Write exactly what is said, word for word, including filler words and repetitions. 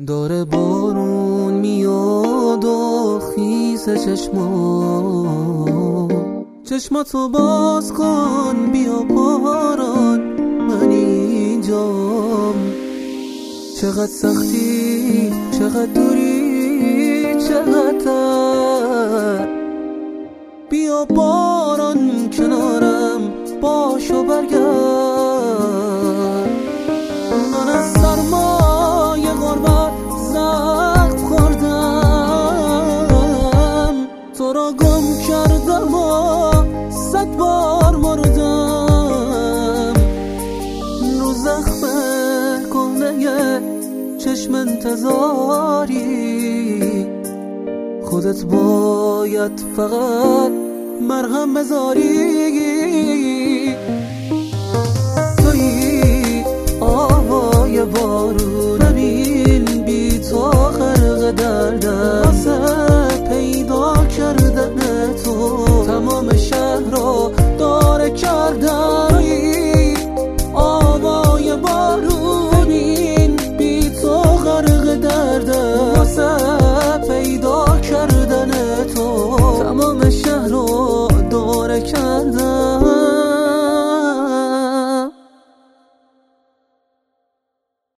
داره بارون میاد و خیس چشما، چشماتو باز کن بیا باران من اینجام. چقدر سختی چقدر دوری چقدر تر، بیا باران کنارم باش و برگرد. من از سرمای غربت زخم خوردم، تو را گم کردم و صد بار مردم. رو زخم کهنه چشم انتظاری، خودت باید فقط مرهم بذاری.